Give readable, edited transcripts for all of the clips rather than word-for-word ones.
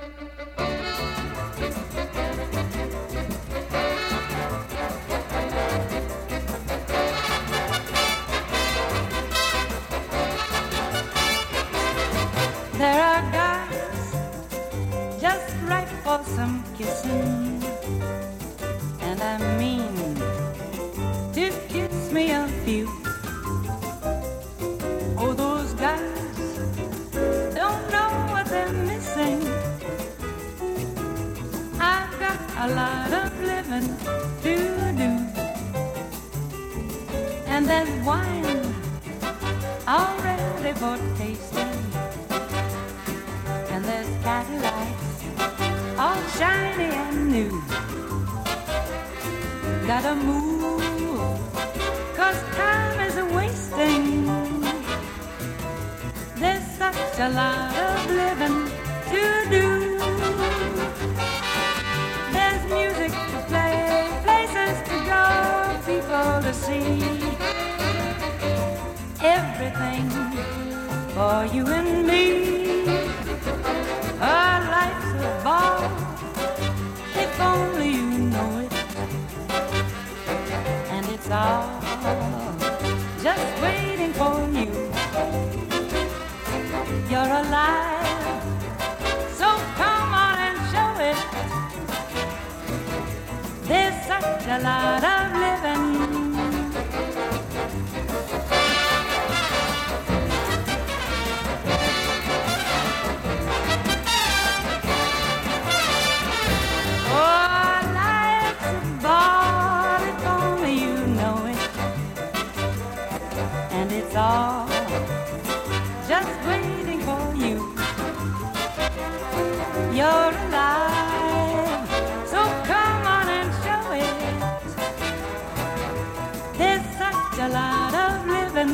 There are guys just right for some kissing, and I mean to kiss me a few. Oh, those guys don't know what they're missing. I've got a lot of living to do, and there's wine already for tasting, and there's Cadillacs all shiny and new. Gotta move, 'cause time is a-wasting. There's such a lot of living to do. There's music to play, places to go, people to see. Everything for you and me. Our life's a ball, if only you know it. And it's all just waiting for you. You're alive, so come on and show it. There's such a lot of living. Oh, life's a ball, if only you know it. And it's all just waiting for you. You're alive, so come on and show it. There's such a lot of living.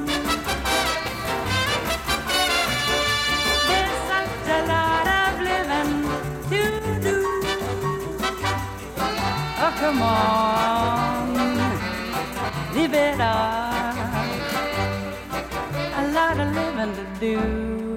There's such a lot of living to do. Oh, come on, live it up. A lot of living to do.